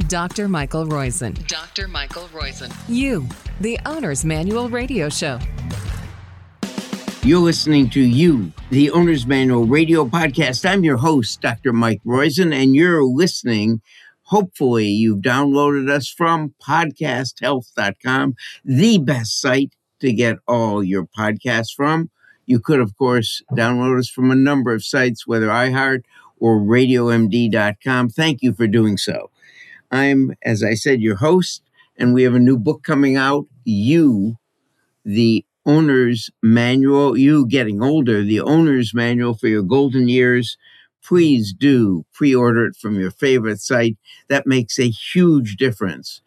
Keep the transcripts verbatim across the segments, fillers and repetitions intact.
Doctor Michael Roizen. Doctor Michael Roizen. You, the Owner's Manual Radio Show. You're listening to You, the Owner's Manual Radio Podcast. I'm your host, Doctor Mike Roizen, and you're listening. Hopefully, you've downloaded us from podcast health dot com, the best site to get all your podcasts from. You could, of course, download us from a number of sites, whether iHeart or radio M D dot com. Thank you for doing so. I'm, as I said, your host, and we have a new book coming out, You, the Owner's Manual, You Getting Older, the Owner's Manual for Your Golden Years. Please do pre-order it from your favorite site. That makes a huge difference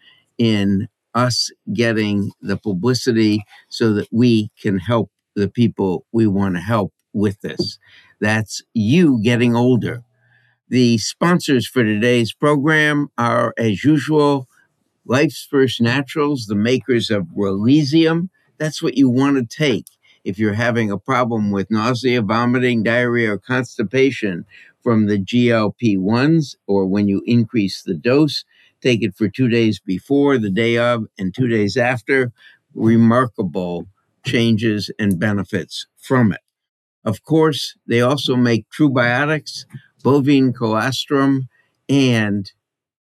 in us getting the publicity so that we can help the people we want to help with this. That's You Getting Older. The sponsors for today's program are, as usual, Life's First Naturals, the makers of Relisium. That's what you want to take if you're having a problem with nausea, vomiting, diarrhea, or constipation from the G L P ones, or when you increase the dose. Take it for two days before, the day of, and two days after. Remarkable changes and benefits from it. Of course, they also make True Biotics, bovine colostrum, and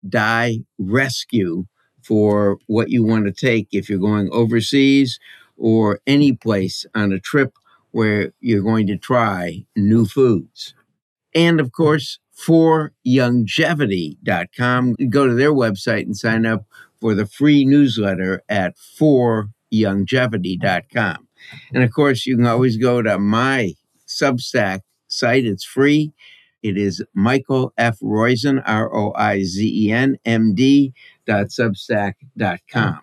Die Rescue for what you want to take if you're going overseas or any place on a trip where you're going to try new foods. And of course, for longevity dot com, go to their website and sign up for the free newsletter at for longevity dot com. And of course, you can always go to my Substack site. It's free. It is Michael F. Roizen, R O I Z E N, M D dot substack dot com.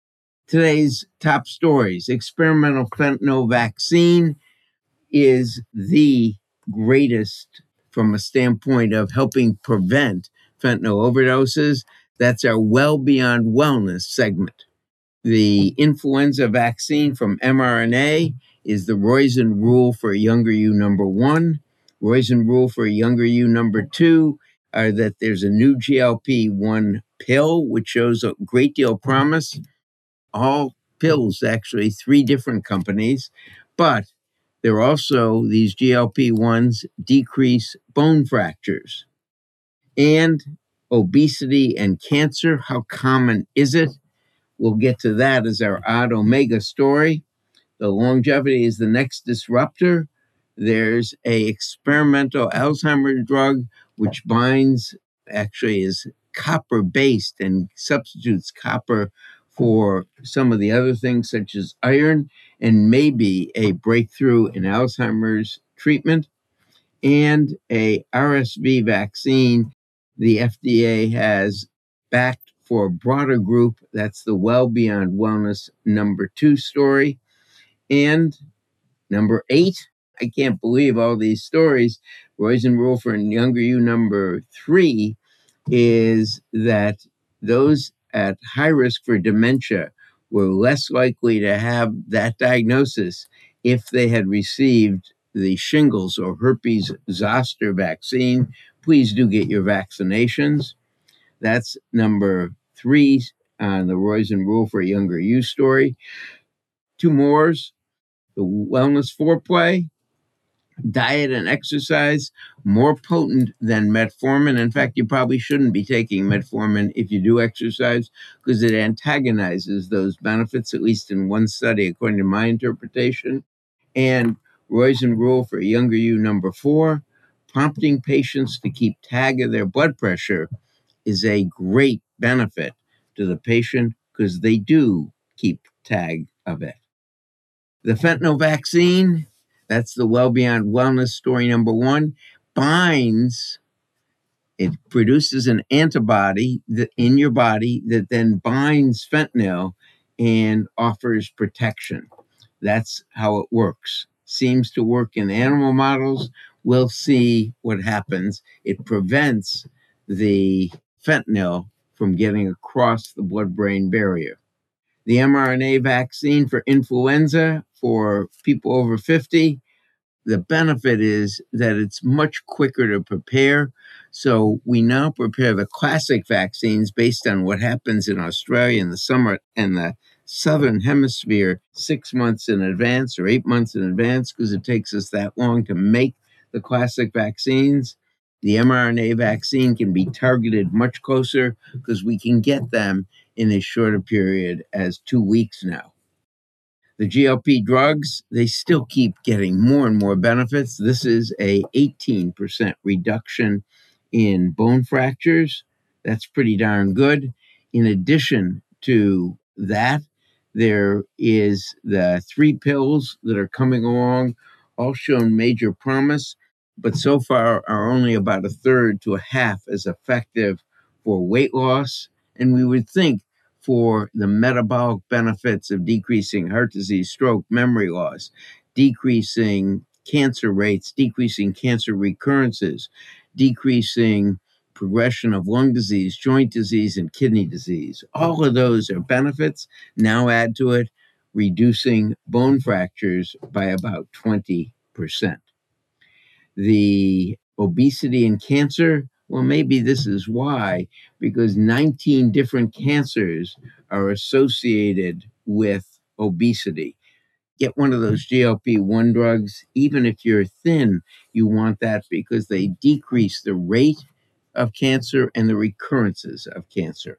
Today's top stories. Experimental fentanyl vaccine is the greatest from a standpoint of helping prevent fentanyl overdoses. That's our Well Beyond Wellness segment. The influenza vaccine from mRNA is the Roizen Rule for Younger You number one. Roizen Rule for Younger You number two are that there's a new G L P one pill, which shows a great deal of promise. All pills, actually, three different companies. But there are also these G L P ones decrease bone fractures. And obesity and cancer, how common is it? We'll get to that as our odd omega story. The longevity is the next disruptor. There's a experimental Alzheimer's drug which binds, actually is copper-based and substitutes copper for some of the other things such as iron, and maybe a breakthrough in Alzheimer's treatment. And a R S V vaccine the F D A has backed for a broader group. That's the Well Beyond Wellness number two story. And number eight, I can't believe all these stories. Roizen Rule for Younger You number three is that those at high risk for dementia were less likely to have that diagnosis if they had received the shingles or herpes zoster vaccine. Please do get your vaccinations. That's number three on the Roizen Rule for Younger You story. Two mores, the wellness foreplay, diet and exercise, more potent than metformin. In fact, you probably shouldn't be taking metformin if you do exercise because it antagonizes those benefits, at least in one study, according to my interpretation. And Roizen Rule for Younger You number four, prompting patients to keep tag of their blood pressure is a great benefit to the patient because they do keep tag of it. The fentanyl vaccine, that's the Well Beyond Wellness story number one, binds, it produces an antibody that in your body that then binds fentanyl and offers protection. That's how it works. Seems to work in animal models. We'll see what happens. It prevents the fentanyl from getting across the blood-brain barrier. The mRNA vaccine for influenza for people over fifty the benefit is that it's much quicker to prepare. So we now prepare the classic vaccines based on what happens in Australia in the summer and the Southern Hemisphere six months in advance or eight months in advance, because it takes us that long to make the classic vaccines. The mRNA vaccine can be targeted much closer because we can get them in as short a period as two weeks now. The G L P drugs, they still keep getting more and more benefits. This is a eighteen percent reduction in bone fractures. That's pretty darn good. In addition to that, there is the three pills that are coming along, all shown major promise, but so far are only about a third to a half as effective for weight loss. And we would think for the metabolic benefits of decreasing heart disease, stroke, memory loss, decreasing cancer rates, decreasing cancer recurrences, decreasing progression of lung disease, joint disease, and kidney disease. All of those are benefits. Now add to it reducing bone fractures by about twenty percent. The obesity and cancer, well, maybe this is why, because nineteen different cancers are associated with obesity. Get one of those G L P one drugs. Even if you're thin, you want that because they decrease the rate of cancer and the recurrences of cancer.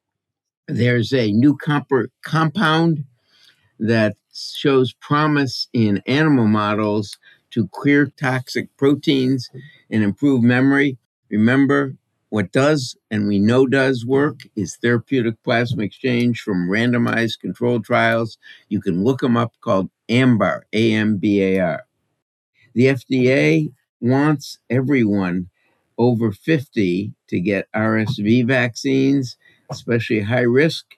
There's a new comp- compound that shows promise in animal models to clear toxic proteins and improve memory. Remember, what does, and we know does work, is therapeutic plasma exchange from randomized controlled trials. You can look them up, called AMBAR, A M B A R. The F D A wants everyone over fifty to get R S V vaccines, especially high risk,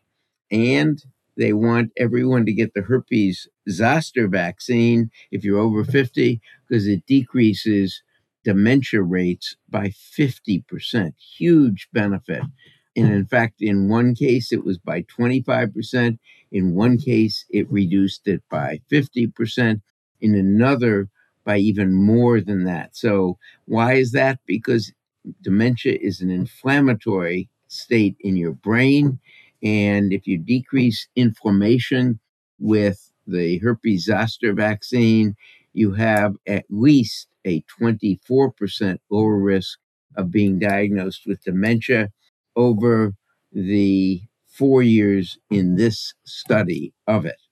and they want everyone to get the herpes zoster vaccine if you're over fifty, because it decreases dementia rates by fifty percent. Huge benefit. And in fact, in one case, it was by twenty-five percent. In one case, it reduced it by fifty percent. In another, by even more than that. So why is that? Because dementia is an inflammatory state in your brain. And if you decrease inflammation with the herpes zoster vaccine, you have at least a twenty-four percent lower risk of being diagnosed with dementia over the four years in this study of it.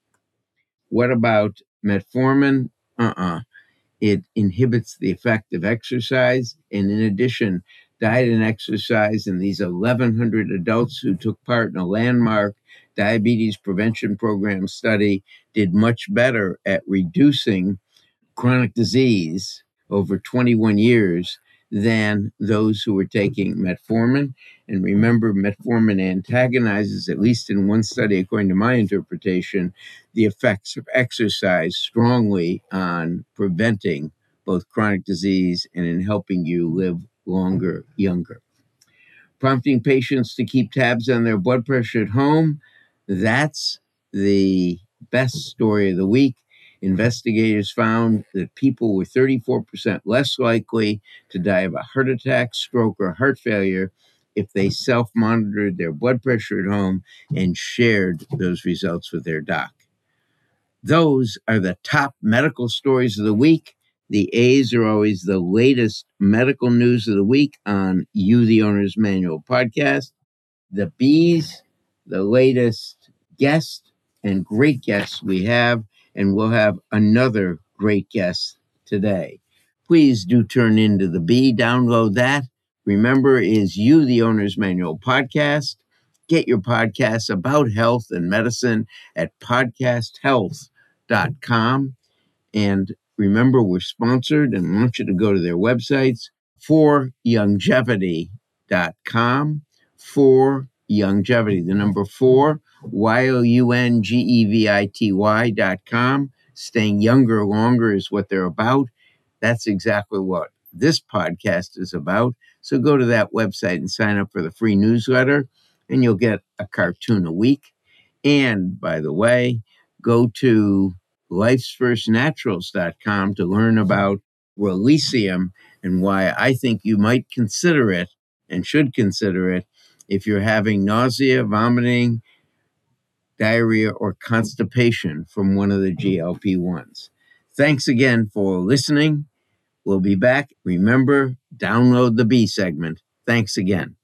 What about metformin? Uh-uh. It inhibits the effect of exercise. And in addition, diet and exercise in these eleven hundred adults who took part in a landmark diabetes prevention program study did much better at reducing chronic disease over twenty-one years than those who were taking metformin. And remember, metformin antagonizes, at least in one study, according to my interpretation, the effects of exercise strongly on preventing both chronic disease and in helping you live longer, younger. Prompting patients to keep tabs on their blood pressure at home, that's the best story of the week. Investigators found that people were thirty-four percent less likely to die of a heart attack, stroke, or heart failure if they self-monitored their blood pressure at home and shared those results with their doc. Those are the top medical stories of the week. The A's are always the latest medical news of the week on You, the Owner's Manual podcast. The B's, the latest guest and great guests we have, and we'll have another great guest today. Please do turn into the B, download that. Remember, is You, the Owner's Manual podcast. Get your podcasts about health and medicine at podcast health dot com. And remember, we're sponsored and want you to go to their websites, for longevity dot com, for longevity, the number four, Y O U N G E V I T Y dot com. Staying younger longer is what they're about. That's exactly what this podcast is about. So go to that website and sign up for the free newsletter, and you'll get a cartoon a week. And by the way, go to lifes first naturals dot com to learn about Releasium and why I think you might consider it and should consider it if you're having nausea, vomiting, diarrhea, or constipation from one of the G L P ones. Thanks again for listening. We'll be back. Remember, download the B segment. Thanks again.